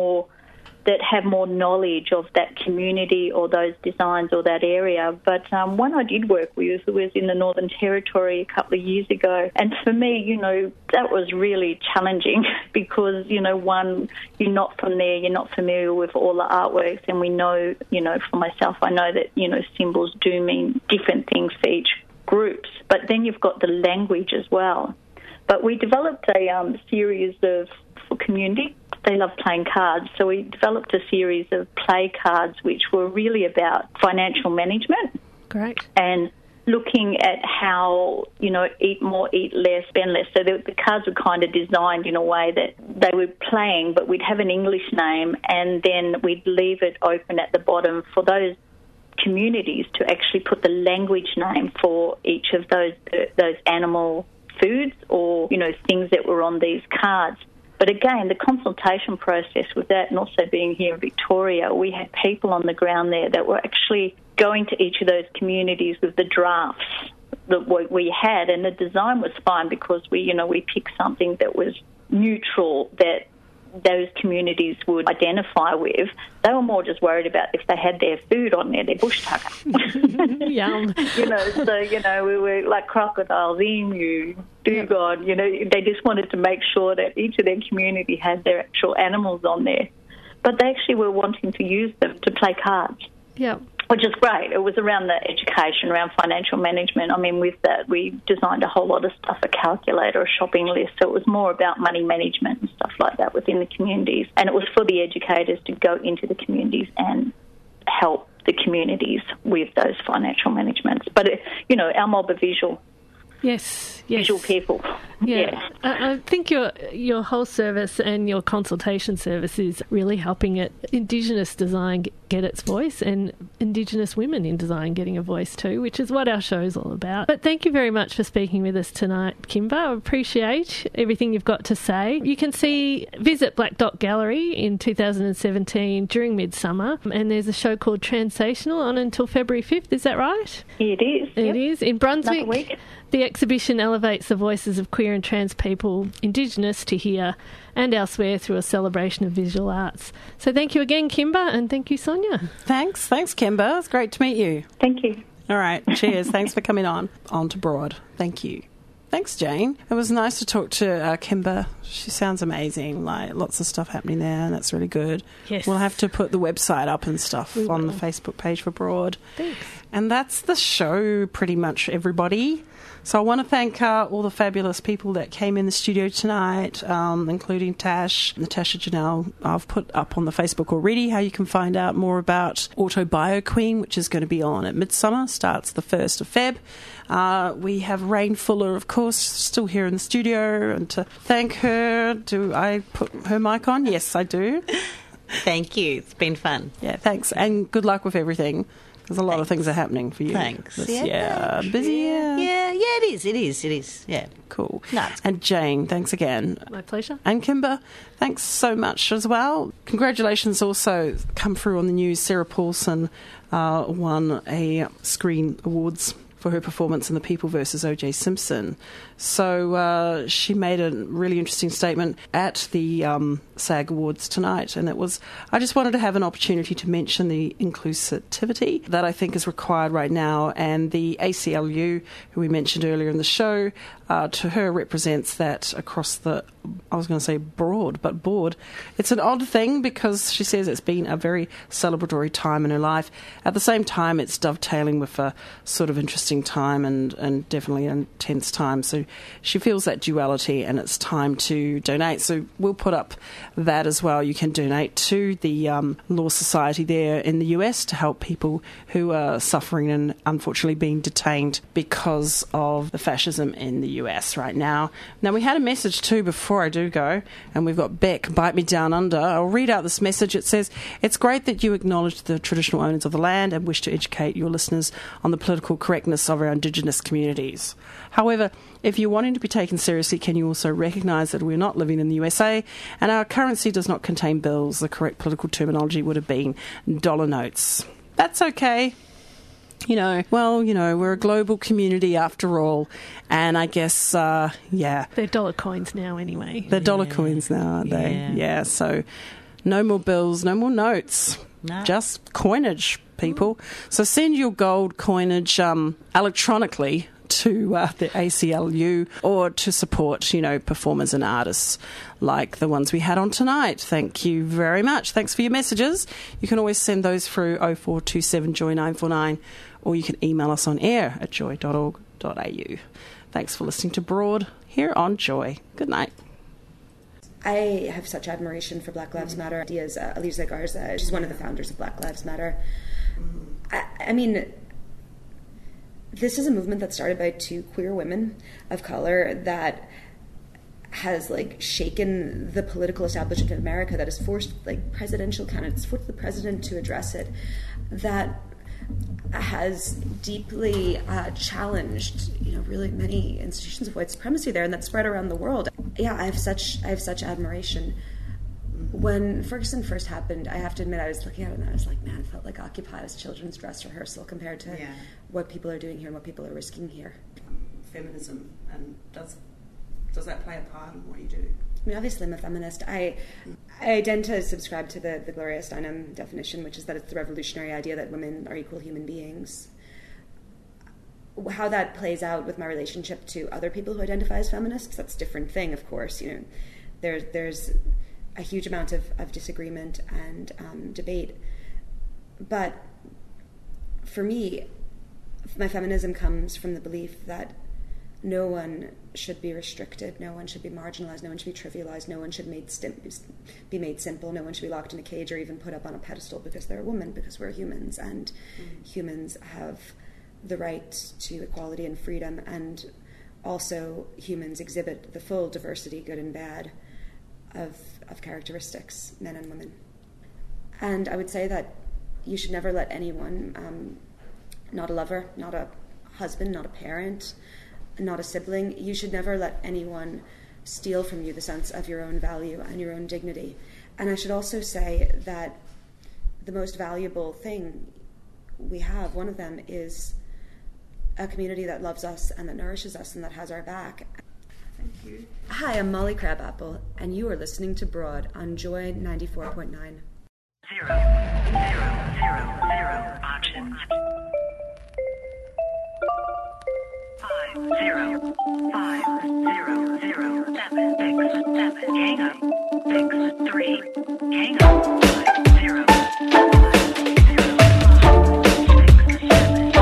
that have more knowledge of that community or those designs or that area. But one I did work with was in the Northern Territory a couple of years ago. And for me, you know, that was really challenging because, you know, one, you're not from there, you're not familiar with all the artworks. And we know, you know, for myself, I know that, you know, symbols do mean different things for each group. But then you've got the language as well. But we developed a series for community. They love playing cards, so we developed a series of play cards which were really about financial management. Great. And looking at how, eat more, eat less, spend less. So the cards were kind of designed in a way that they were playing, but we'd have an English name and then we'd leave it open at the bottom for those communities to actually put the language name for each of those animal foods or, things that were on these cards. But again, the consultation process with that, and also being here in Victoria, we had people on the ground there that were actually going to each of those communities with the drafts that we had, and the design was fine because we picked something that was neutral that those communities would identify with. They were more just worried about if they had their food on there, their bush tucker. Yum. We were like crocodiles, emu, dugong, they just wanted to make sure that each of their community had their actual animals on there. But they actually were wanting to use them to play cards. Yeah. Which is great. It was around the education, around financial management. I mean, with that, we designed a whole lot of stuff, a calculator, a shopping list. So it was more about money management and stuff like that within the communities. And it was for the educators to go into the communities and help the communities with those financial managements. But, our mob are visual. Yes. Visual people. Yeah. I think your whole service and your consultation service is really helping Indigenous design get its voice, and Indigenous women in design getting a voice too, which is what our show's all about. But thank you very much for speaking with us tonight, Kimber. I appreciate everything you've got to say. You can visit Black Dot Gallery in 2017 during Midsummer, and there's a show called Transational on until February 5th. Is that right? It is. It is. In Brunswick. Another week. The exhibition elevates the voices of queer and trans people, Indigenous to here and elsewhere, through a celebration of visual arts. So thank you again, Kimber, and thank you, Sonia. Thanks, Kimber. It's great to meet you. Thank you. All right, cheers. Thanks for coming on to Broad. Thank you. Thanks, Jane. It was nice to talk to Kimber. She sounds amazing, like lots of stuff happening there, and that's really good. Yes. We'll have to put the website up and stuff on the Facebook page for Broad. Thanks. And that's the show, pretty much, everybody. So I want to thank all the fabulous people that came in the studio tonight, including Tash, Natasha Janelle. I've put up on the Facebook already how you can find out more about Auto Bio Queen, which is going to be on at Midsummer, starts the 1st of Feb. We have Rain Fuller, of course, still here in the studio, and to thank her, do I put her mic on? Yes, I do. Thank you. It's been fun. Yeah, thanks, and good luck with everything. There's a lot of things are happening for you. Thanks. Busy year. Yeah, it is. Yeah. Cool. No, and Jane, thanks again. My pleasure. And Kimber, thanks so much as well. Congratulations also come through on the news. Sarah Paulson won a Screen Awards for her performance in The People vs. O.J. Simpson. So she made a really interesting statement at the SAG Awards tonight, and I just wanted to have an opportunity to mention the inclusivity that I think is required right now, and the ACLU, who we mentioned earlier in the show, to her represents that across the, I was going to say broad, but board. It's an odd thing because she says it's been a very celebratory time in her life. At the same time, it's dovetailing with a sort of interesting time and definitely an intense time. So she feels that duality, and it's time to donate. So we'll put up that as well. You can donate to the Law Society there in the US to help people who are suffering and unfortunately being detained because of the fascism in the US right now. Now, we had a message too before I do go, and we've got Beck, Bite Me Down Under. I'll read out this message. It says, "It's great that you acknowledge the traditional owners of the land and wish to educate your listeners on the political correctness of our Indigenous communities. However, if you're wanting to be taken seriously, can you also recognise that we're not living in the USA and our currency does not contain bills? The correct political terminology would have been dollar notes." That's okay. We're a global community after all, and I guess, They're dollar coins now anyway. They're dollar coins now, aren't they? Yeah, so no more bills, no more notes. No. Just coinage, people. So send your gold coinage electronically to the ACLU or to support, performers and artists like the ones we had on tonight. Thank you very much. Thanks for your messages. You can always send those through 0427 Joy 949, or you can email us on air at joy.org.au. Thanks for listening to Broad here on Joy. Good night. I have such admiration for Black Lives Matter. Aliza Garza, she's one of the founders of Black Lives Matter. I mean, this is a movement that started by two queer women of color that has like shaken the political establishment of America, that has forced like presidential candidates, forced the president to address it, that has deeply challenged, really many institutions of white supremacy there, and that spread around the world. Yeah, I have such admiration. When Ferguson first happened, I have to admit, I was looking at it and I was like, man, it felt like Occupy was children's dress rehearsal compared to what people are doing here and what people are risking here. Feminism, and does that play a part in what you do? I mean, obviously I'm a feminist. I tend to subscribe to the Gloria Steinem definition, which is that it's the revolutionary idea that women are equal human beings. How that plays out with my relationship to other people who identify as feminists, that's a different thing, of course. There's a huge amount of disagreement and debate. But for me, my feminism comes from the belief that no one should be restricted, no one should be marginalized, no one should be trivialized, no one should be made simple, no one should be locked in a cage or even put up on a pedestal because they're a woman, because we're humans, and humans have the right to equality and freedom, and also humans exhibit the full diversity, good and bad, of characteristics, men and women. And I would say that you should never let anyone, not a lover, not a husband, not a parent, not a sibling, you should never let anyone steal from you the sense of your own value and your own dignity. And I should also say that the most valuable thing we have, one of them, is a community that loves us and that nourishes us and that has our back. Thank you. Hi, I'm Molly Crabapple, and you are listening to Broad on Joy 94.9. 0, 0, 0, 0 options. 5, 0, 5, 0, 0, 7, 6, 7, hang up, 6, 3, hang up, 5, 0, 5, 0, 5, 6, 7.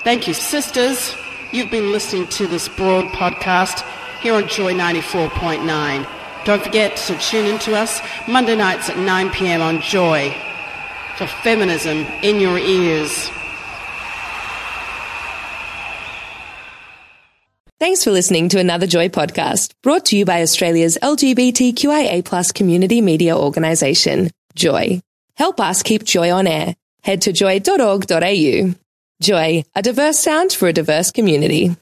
Thank you, sisters. You've been listening to this Broad podcast here on Joy 94.9. Don't forget to tune in to us Monday nights at 9 p.m. on Joy for feminism in your ears. Thanks for listening to another Joy podcast, brought to you by Australia's LGBTQIA+ community media organisation, Joy. Help us keep Joy on air. Head to joy.org.au. Joy, a diverse sound for a diverse community.